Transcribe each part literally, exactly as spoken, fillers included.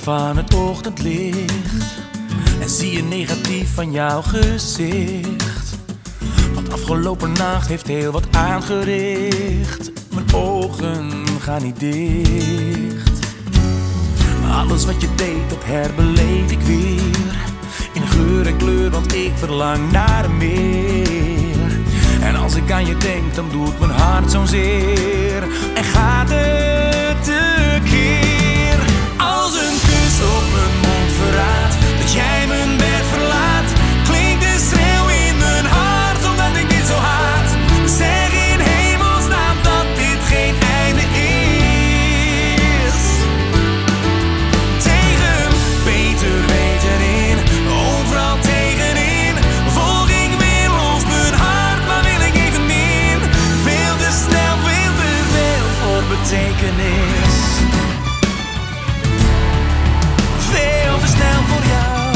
van het ochtendlicht en zie je negatief van jouw gezicht. Want afgelopen nacht heeft heel wat aangericht. Mijn ogen gaan niet dicht. Alles wat je deed, dat herbeleef ik weer. In geur en kleur, want ik verlang naar meer. En als ik aan je denk, dan doet mijn hart zo'n zeer. En gaat het tekeer. Als een kus op mijn mond verraadt dat jij mijn bed verlaat, klinkt de schreeuw in mijn hart omdat ik dit zo haat. Zeg in hemelsnaam dat dit geen einde is. Tegen beter weten in, overal tegenin, volg ik weer los mijn hart, maar wil ik even min. Veel te snel, veel te veel voor betekenis. Veel te snel voor jou.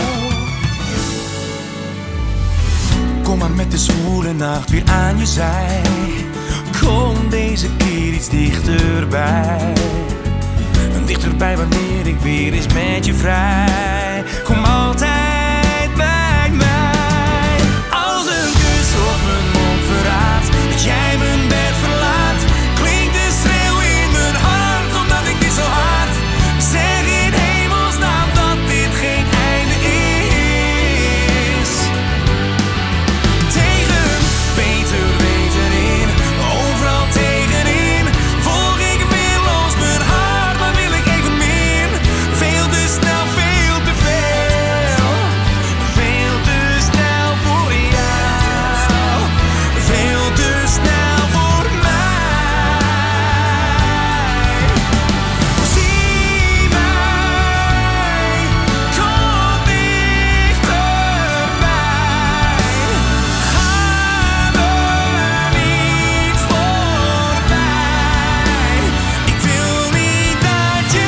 Kom maar met de zwoele nacht weer aan je zij. Kom deze keer iets dichterbij. En dichterbij wanneer ik weer eens met je vrij. Kom altijd bij mij. Als een kus op mijn mond verraadt dat jij mijn bed verlaat, klinkt de schreeuw in mijn hart omdat ik dit zo haat. Zeg in hemelsnaam dat dit geen einde is. Tegen beter weten in, overal tegenin, volg ik weer los mijn hart, maar wil ik even min. Veel te snel, veel te veel. Veel te snel voor jou. Veel te snel voor mij. Zie mij, kom dichterbij. Ga me niet voorbij. Ik wil niet dat je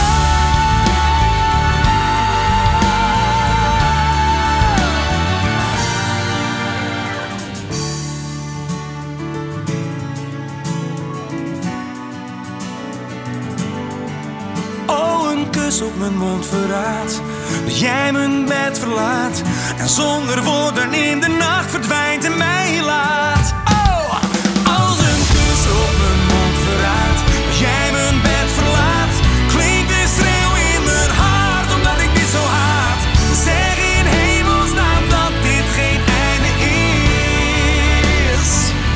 Oh, een kus op mijn mond verraadt dat jij mijn bed verlaat en zonder woorden in de nacht verdwijnt en mij laat. Oh, als een kus op mijn mond verraadt dat jij mijn bed verlaat, klinkt de schreeuw in mijn hart omdat ik dit zo haat. Zeg in hemelsnaam dat dit geen einde is.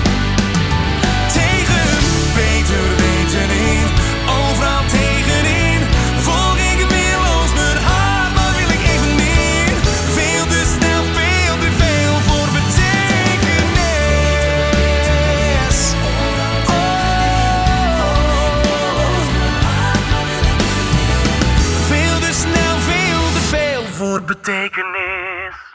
Tegen beter weten in, overal tegenin, volg ik weer los mijn hart, maar wil ik even meer. Veel te snel, veel te veel voor betekenis. Oh, veel te snel, veel te veel voor betekenis.